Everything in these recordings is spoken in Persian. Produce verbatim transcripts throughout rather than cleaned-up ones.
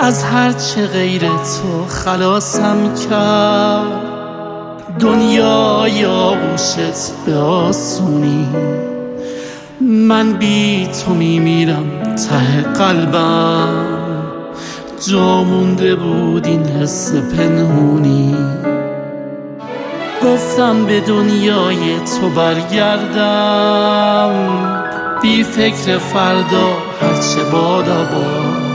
از هرچه غیر تو خلاصم کرد. دنیای آغوشت به آسونی، من بی تو میمیرم ته قلبم. جا مونده بود این حس پنهونی، گفتم به دنیای تو برگردم، بی فکر فردا هرچه باد آباد.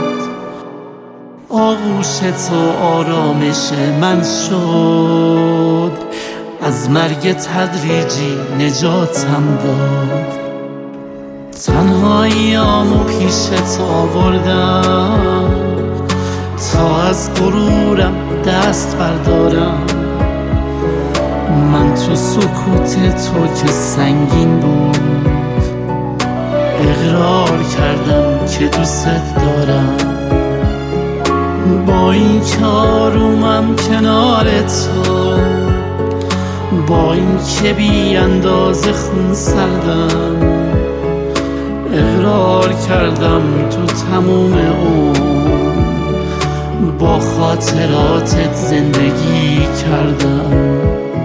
آغوش تو آرامش من شد، از مرگ تدریجی نجاتم داد. تنهاییامو پیش تو آوردم تا از غرورم دست بردارم. من تو سکوت تو که سنگین بود، اقرار کردم که دوست دارم. با این که آرومم کنار تو، با این که بی اندازه خون سردم، اقرار کردم تو تموم عمر با خاطراتت زندگی کردم.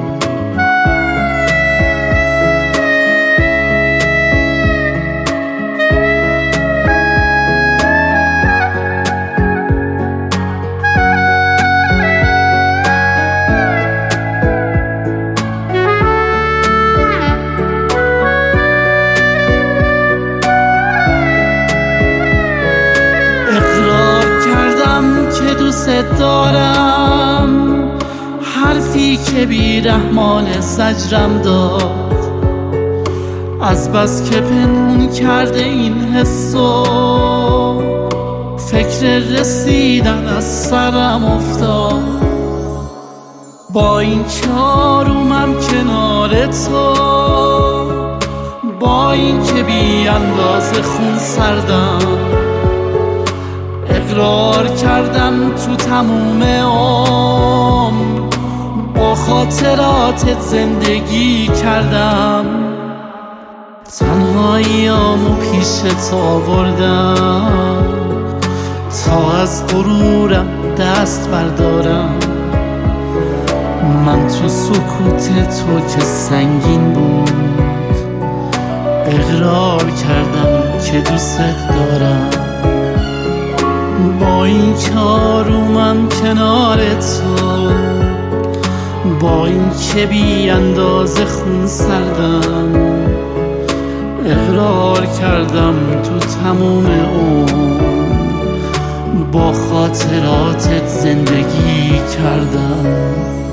دوست دارم، حرفی که بی رحمان زجرم داد. از بس که پنهون کرده این حسو، فکر رسیدن از سرم افتاد. با این که آرومم کنار تو، با این که بی اندازه خون سردم، اقرار کردم تو تموم عمر با خاطراتت زندگی کردم. تنهاییامو پیش تو آوردم تا از غرورم دست بردارم. من تو سکوت تو که سنگین بود، اقرار کردم که دوست دارم. با این که آرومم کنار تو، با این که بی اندازه خون سردم، اقرار کردم تو تموم عمر با خاطراتت زندگی کردم.